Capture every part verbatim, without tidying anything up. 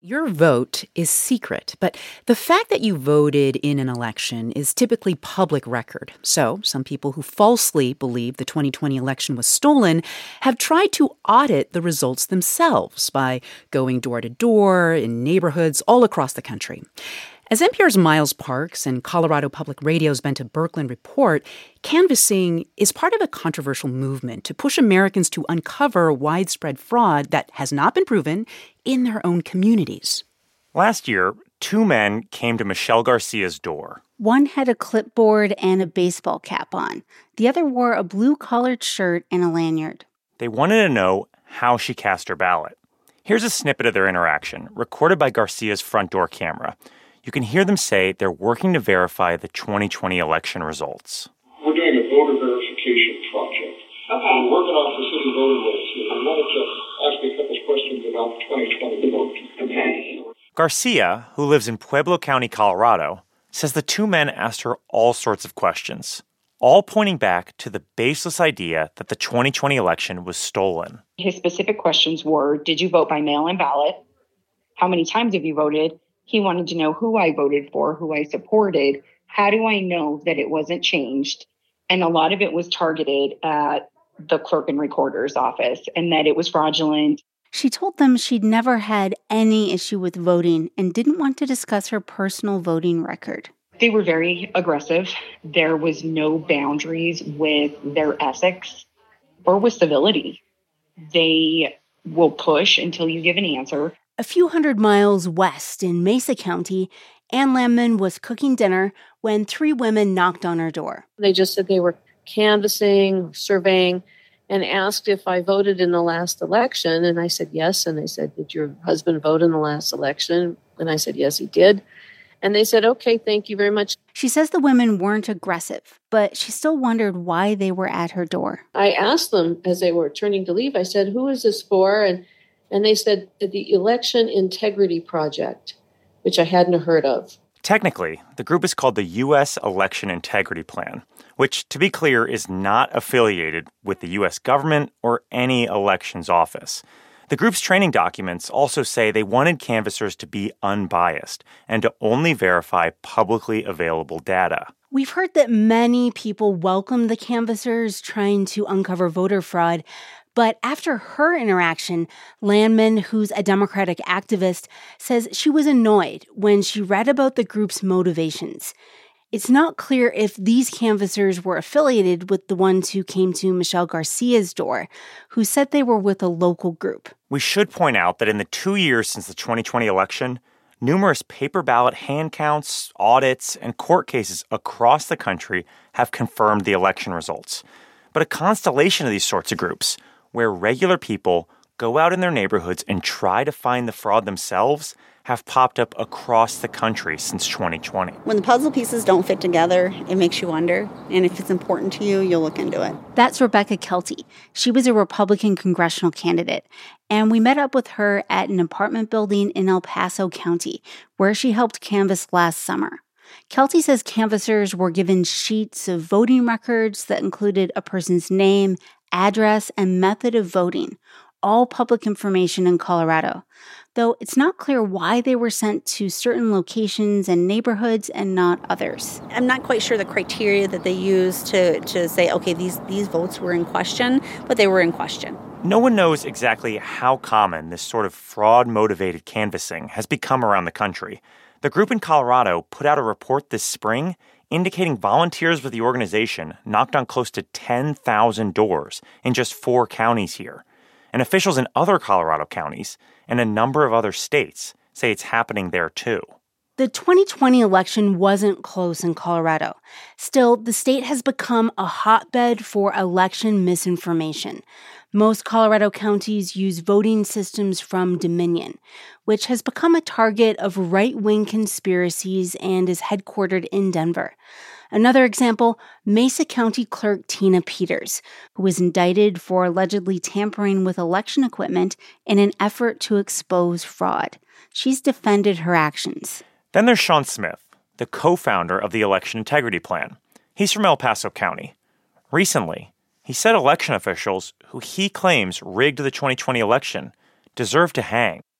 Your vote is secret, but the fact that you voted in an election is typically public record. So, some people who falsely believe the twenty twenty election was stolen have tried to audit the results themselves by going door to door in neighborhoods all across the country. As N P R's Miles Parks and Colorado Public Radio's Bente Birkeland report, canvassing is part of a controversial movement to push Americans to uncover widespread fraud that has not been proven in their own communities. Last year, two men came to Michelle Garcia's door. One had a clipboard and a baseball cap on. The other wore a blue collared shirt and a lanyard. They wanted to know how she cast her ballot. Here's a snippet of their interaction, recorded by Garcia's front door camera. You can hear them say they're working to verify the twenty twenty election results. We're doing a voter verification project. Okay. We're working off the city voter list, and I wanted to ask you a couple of questions about the twenty twenty vote. Okay. Garcia, who lives in Pueblo County, Colorado, says the two men asked her all sorts of questions, all pointing back to the baseless idea that the twenty twenty election was stolen. His specific questions were, did you vote by mail-in ballot? How many times have you voted? He wanted to know who I voted for, who I supported. How do I know that it wasn't changed? And a lot of it was targeted at the clerk and recorder's office and that it was fraudulent. She told them she'd never had any issue with voting and didn't want to discuss her personal voting record. They were very aggressive. There was no boundaries with their ethics or with civility. They will push until you give an answer. A few hundred miles west in Mesa County, Ann Landman was cooking dinner when three women knocked on her door. They just said they were canvassing, surveying, and asked if I voted in the last election. And I said yes. And they said, did your husband vote in the last election? And I said, yes, he did. And they said, okay, thank you very much. She says the women weren't aggressive, but she still wondered why they were at her door. I asked them as they were turning to leave, I said, who is this for? And And they said the Election Integrity Project, which I hadn't heard of. Technically, the group is called the U S Election Integrity Plan, which, to be clear, is not affiliated with the U S government or any elections office. The group's training documents also say they wanted canvassers to be unbiased and to only verify publicly available data. We've heard that many people welcome the canvassers trying to uncover voter fraud. But after her interaction, Landman, who's a Democratic activist, says she was annoyed when she read about the group's motivations. It's not clear if these canvassers were affiliated with the ones who came to Michelle Garcia's door, who said they were with a local group. We should point out that in the two years since the twenty twenty election, numerous paper ballot hand counts, audits, and court cases across the country have confirmed the election results. But a constellation of these sorts of groups, where regular people go out in their neighborhoods and try to find the fraud themselves, have popped up across the country since twenty twenty. When the puzzle pieces don't fit together, it makes you wonder. And if it's important to you, you'll look into it. That's Rebecca Kelty. She was a Republican congressional candidate. And we met up with her at an apartment building in El Paso County, where she helped canvass last summer. Kelty says canvassers were given sheets of voting records that included a person's name, address, and method of voting, all public information in Colorado, though it's not clear why they were sent to certain locations and neighborhoods and not others. I'm not quite sure the criteria that they used to, to say, okay, these, these votes were in question, but they were in question. No one knows exactly how common this sort of fraud-motivated canvassing has become around the country. The group in Colorado put out a report this spring indicating volunteers with the organization knocked on close to ten thousand doors in just four counties here. And officials in other Colorado counties and a number of other states say it's happening there too. The twenty twenty election wasn't close in Colorado. Still, the state has become a hotbed for election misinformation. Most Colorado counties use voting systems from Dominion, which has become a target of right-wing conspiracies and is headquartered in Denver. Another example, Mesa County Clerk Tina Peters, who was indicted for allegedly tampering with election equipment in an effort to expose fraud. She's defended her actions. Then there's Sean Smith, the co-founder of the Election Integrity Plan. He's from El Paso County. Recently, he said election officials who he claims rigged the twenty twenty election deserve to hang.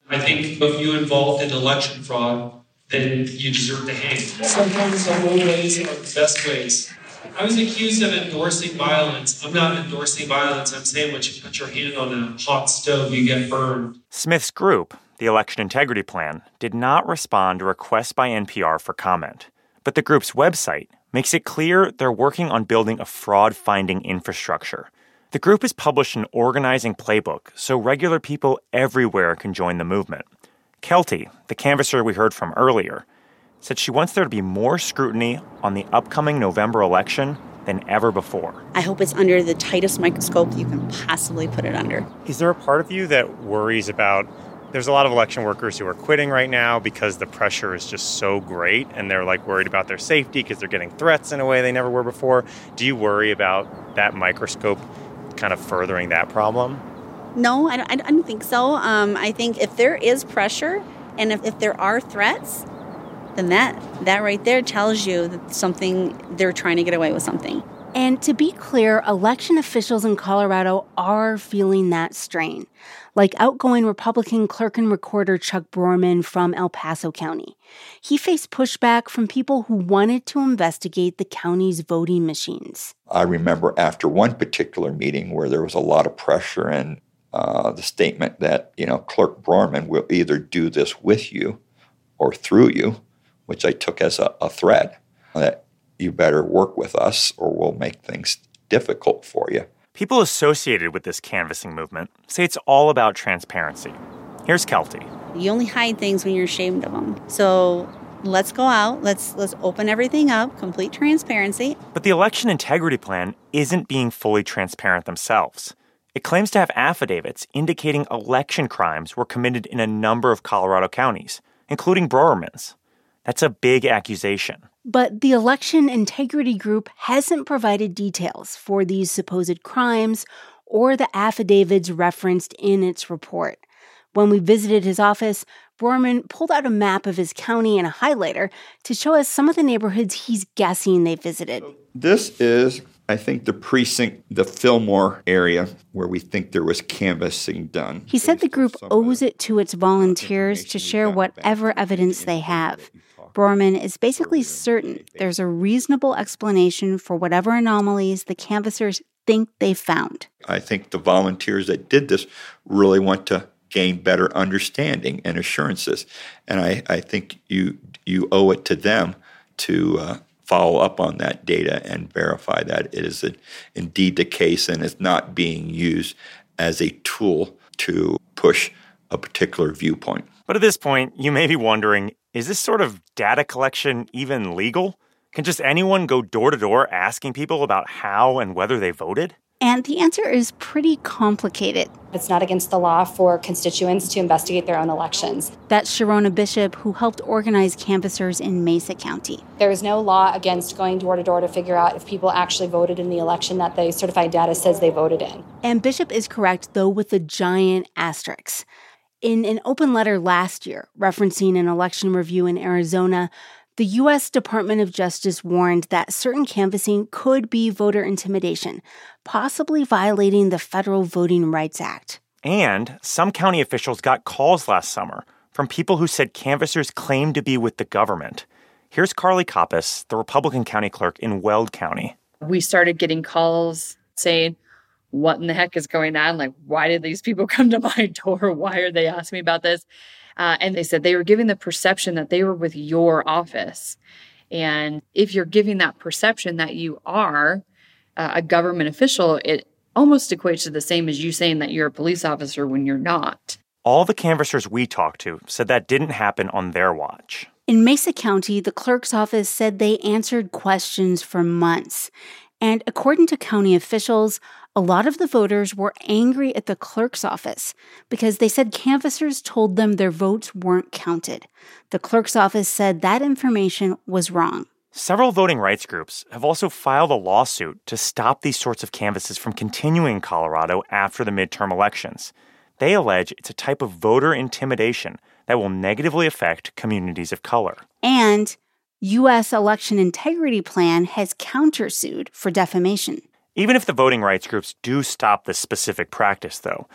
I think if you involved in election fraud, then you deserve to hang. Sometimes the low ways are the best ways. I was accused of endorsing violence. I'm not endorsing violence. I'm saying when you put your hand on a hot stove, you get burned. Smith's group, the Election Integrity Plan, did not respond to requests by N P R for comment. But the group's website makes it clear they're working on building a fraud-finding infrastructure. The group has published an organizing playbook so regular people everywhere can join the movement. Kelty, the canvasser we heard from earlier, said she wants there to be more scrutiny on the upcoming November election than ever before. I hope it's under the tightest microscope you can possibly put it under. Is there a part of you that worries about, there's a lot of election workers who are quitting right now because the pressure is just so great and they're like worried about their safety because they're getting threats in a way they never were before. Do you worry about that microscope kind of furthering that problem? No, I don't, I don't think so. Um, I think if there is pressure and if, if there are threats, then that that right there tells you that something, they're trying to get away with something. And to be clear, election officials in Colorado are feeling that strain, like outgoing Republican clerk and recorder Chuck Broerman from El Paso County. He faced pushback from people who wanted to investigate the county's voting machines. I remember after one particular meeting where there was a lot of pressure and uh, the statement that, you know, Clerk Broerman will either do this with you or through you, which I took as a, a threat, that you better work with us or we'll make things difficult for you. People associated with this canvassing movement say it's all about transparency. Here's Kelty. You only hide things when you're ashamed of them. So let's go out, let's let's open everything up, complete transparency. But the Election Integrity Plan isn't being fully transparent themselves. It claims to have affidavits indicating election crimes were committed in a number of Colorado counties, including Broerman's. That's a big accusation. But the Election Integrity Group hasn't provided details for these supposed crimes or the affidavits referenced in its report. When we visited his office, Broerman pulled out a map of his county and a highlighter to show us some of the neighborhoods he's guessing they visited. This is, I think, the precinct, the Fillmore area where we think there was canvassing done. He said the group owes it to its volunteers to share whatever evidence they have. Broerman is basically certain there's a reasonable explanation for whatever anomalies the canvassers think they found. I think the volunteers that did this really want to gain better understanding and assurances. And I, I think you you owe it to them to uh, follow up on that data and verify that it is a, indeed the case and is not being used as a tool to push a particular viewpoint. But at this point, you may be wondering, is this sort of data collection even legal? Can just anyone go door to door asking people about how and whether they voted? And the answer is pretty complicated. It's not against the law for constituents to investigate their own elections. That's Sharona Bishop, who helped organize canvassers in Mesa County. There is no law against going door to door to figure out if people actually voted in the election that the certified data says they voted in. And Bishop is correct, though, with a giant asterisk. In an open letter last year, referencing an election review in Arizona, the U S Department of Justice warned that certain canvassing could be voter intimidation, possibly violating the Federal Voting Rights Act. And some county officials got calls last summer from people who said canvassers claimed to be with the government. Here's Carly Koppas, the Republican county clerk in Weld County. We started getting calls saying, what in the heck is going on? Like, why did these people come to my door? Why are they asking me about this? Uh, and they said they were giving the perception that they were with your office. And if you're giving that perception that you are uh, a government official, it almost equates to the same as you saying that you're a police officer when you're not. All the canvassers we talked to said that didn't happen on their watch. In Mesa County, the clerk's office said they answered questions for months. And according to county officials, a lot of the voters were angry at the clerk's office because they said canvassers told them their votes weren't counted. The clerk's office said that information was wrong. Several voting rights groups have also filed a lawsuit to stop these sorts of canvasses from continuing in Colorado after the midterm elections. They allege it's a type of voter intimidation that will negatively affect communities of color. And U S Election Integrity Plan has countersued for defamation. Even if the voting rights groups do stop this specific practice, though,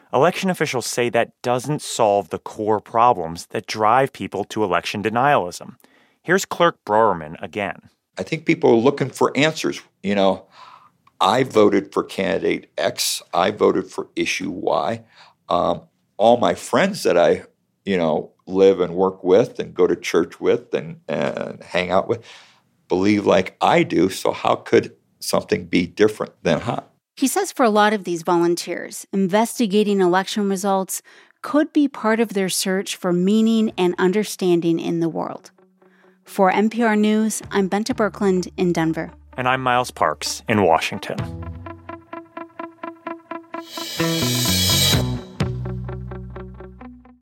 election officials say that doesn't solve the core problems that drive people to election denialism. Here's Clerk Broerman again. I think people are looking for answers. You know, I voted for candidate X. I voted for issue Y. Um, all my friends that I, you know, live and work with and go to church with and, and hang out with believe like I do. So how could something be different than how? He says for a lot of these volunteers, investigating election results could be part of their search for meaning and understanding in the world. For N P R News, I'm Bente Birkeland in Denver. And I'm Miles Parks in Washington.